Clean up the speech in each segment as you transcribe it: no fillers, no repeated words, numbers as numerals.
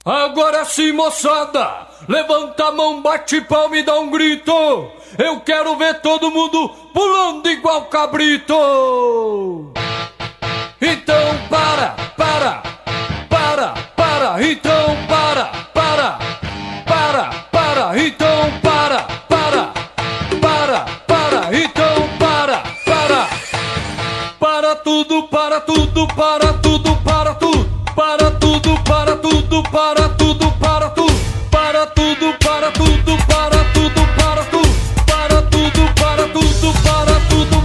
Agora sim, moçada, levanta a mão, bate palma e dá um grito. Eu quero ver todo mundo pulando igual cabrito. Então para, então para, então para, então para tudo, para tudo, para tudo, para tudo, para tudo, para tudo, para tudo, para tudo, para tudo, para tudo, para tudo, para tudo, para tudo, para tudo, para tudo,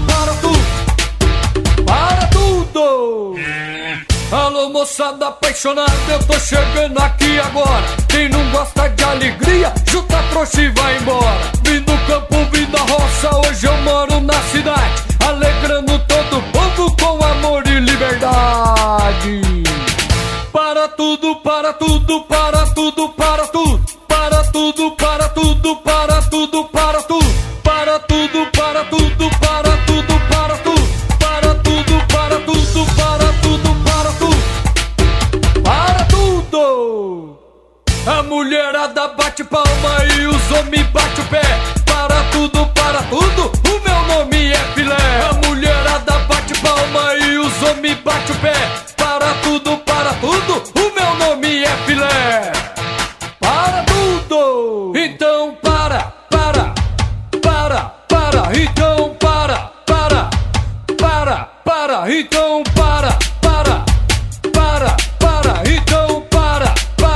para tudo. Alô, moçada apaixonada, eu tô chegando aqui agora. Quem não gosta de alegria, junta trouxa e vai embora. Vim do campo, vim da roça, hoje eu moro na cidade, alegrando todo o povo com amor e liberdade. Para tudo, para tudo, para tudo, para tudo, para tudo, para tudo, para tudo, para tudo, para tudo, para tudo, para tudo, para tudo, para tudo, para tudo, para tudo, para tudo. A mulherada bate palma e os homens bate o pé. Para tudo, o meu nome é filé. A mulherada bate palma e os homens bate o pé. Para tudo, o meu nome é filé. Para tudo. Então para, então para, então para, então para.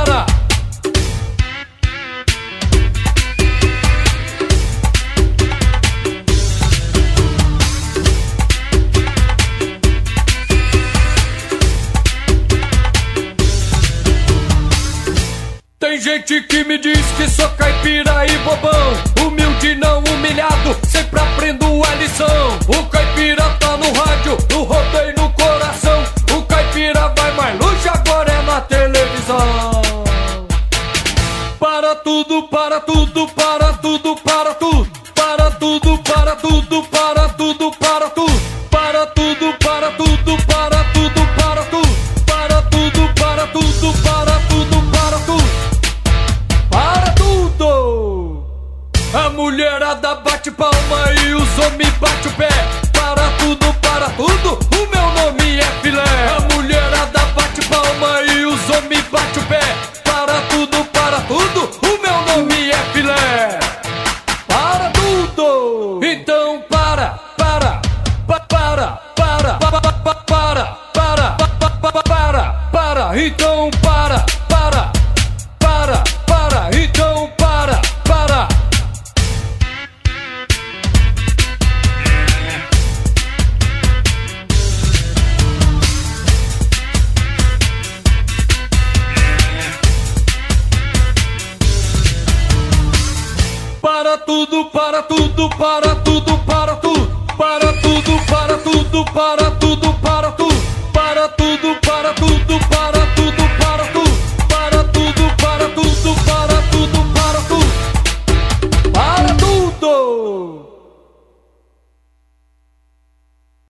Tem gente que me diz que sou caipira e bobão, humilde não humilhado, sempre aprendo a lição. O caipira tá no rádio, no rodeio no coração. O caipira vai mais longe, agora é na televisão. Para tudo, para tudo, para tudo, para tudo, para tudo, para tudo, para tudo, para tudo, para tudo, para tudo, para tudo, para tudo, para tudo, para tudo, para tudo, para tudo, para tudo. A mulherada bate palma e os homens bate o pé. Para tudo, o meu nome é filé. A mulherada bate palma e os homens bate o pé. Para tudo, o meu nome é filé. Para tudo. Então para, então para, então para. Para tudo, para tudo, para tudo, para tudo, para tudo, para tudo, para tudo, para tudo.